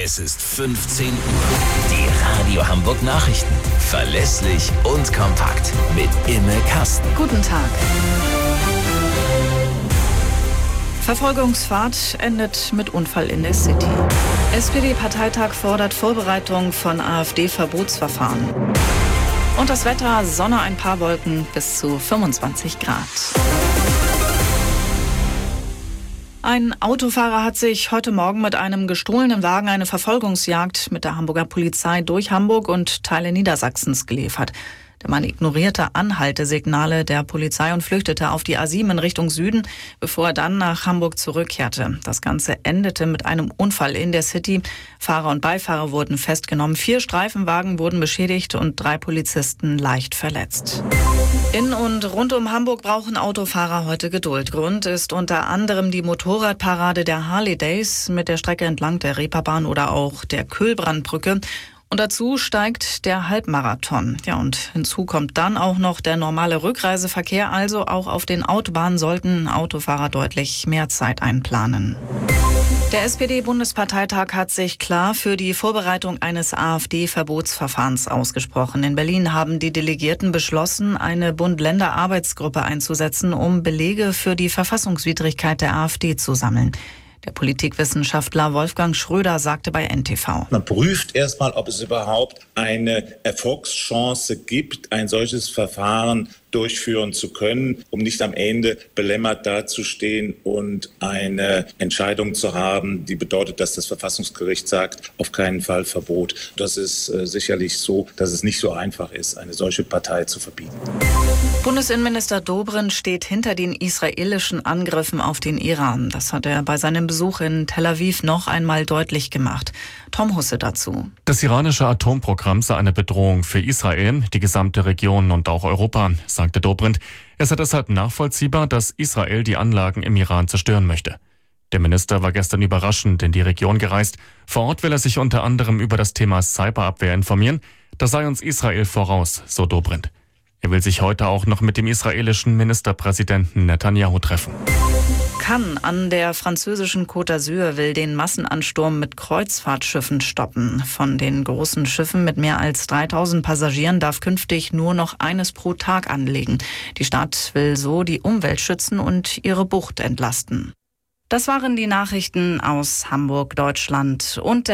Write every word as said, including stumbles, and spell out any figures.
Es ist fünfzehn Uhr. Die Radio Hamburg Nachrichten. Verlässlich und kompakt. Mit Imme Kasten. Guten Tag. Verfolgungsfahrt endet mit Unfall in der City. S P D-Parteitag fordert Vorbereitung von AfD-Verbotsverfahren. Und das Wetter, Sonne, ein paar Wolken, bis zu fünfundzwanzig Grad. Ein Autofahrer hat sich heute Morgen mit einem gestohlenen Wagen eine Verfolgungsjagd mit der Hamburger Polizei durch Hamburg und Teile Niedersachsens geliefert. Der Mann ignorierte Anhaltesignale der Polizei und flüchtete auf die A sieben in Richtung Süden, bevor er dann nach Hamburg zurückkehrte. Das Ganze endete mit einem Unfall in der City. Fahrer und Beifahrer wurden festgenommen. Vier Streifenwagen wurden beschädigt und drei Polizisten leicht verletzt. In und rund um Hamburg brauchen Autofahrer heute Geduld. Grund ist unter anderem die Motorradparade der Harley Days mit der Strecke entlang der Reeperbahn oder auch der Kühlbrandbrücke. Und dazu steigt der Halbmarathon. Ja, und hinzu kommt dann auch noch der normale Rückreiseverkehr. Also auch auf den Autobahnen sollten Autofahrer deutlich mehr Zeit einplanen. Der S P D-Bundesparteitag hat sich klar für die Vorbereitung eines AfD-Verbotsverfahrens ausgesprochen. In Berlin haben die Delegierten beschlossen, eine Bund-Länder-Arbeitsgruppe einzusetzen, um Belege für die Verfassungswidrigkeit der AfD zu sammeln. Der Politikwissenschaftler Wolfgang Schröder sagte bei N T V: Man prüft erstmal, ob es überhaupt eine Erfolgschance gibt, ein solches Verfahren durchführen zu können, um nicht am Ende belämmert dazustehen und eine Entscheidung zu haben, die bedeutet, dass das Verfassungsgericht sagt, auf keinen Fall Verbot. Das ist äh, sicherlich so, dass es nicht so einfach ist, eine solche Partei zu verbieten. Bundesinnenminister Dobrindt steht hinter den israelischen Angriffen auf den Iran. Das hat er bei seinem Besuch in Tel Aviv noch einmal deutlich gemacht. Tom Husse dazu. Das iranische Atomprogramm sei eine Bedrohung für Israel, die gesamte Region und auch Europa, sagte Dobrindt. Es sei deshalb nachvollziehbar, dass Israel die Anlagen im Iran zerstören möchte. Der Minister war gestern überraschend in die Region gereist. Vor Ort will er sich unter anderem über das Thema Cyberabwehr informieren. Da sei uns Israel voraus, so Dobrindt. Er will sich heute auch noch mit dem israelischen Ministerpräsidenten Netanyahu treffen. Cannes an der französischen Côte d'Azur will den Massenansturm mit Kreuzfahrtschiffen stoppen. Von den großen Schiffen mit mehr als dreitausend Passagieren darf künftig nur noch eines pro Tag anlegen. Die Stadt will so die Umwelt schützen und ihre Bucht entlasten. Das waren die Nachrichten aus Hamburg, Deutschland und der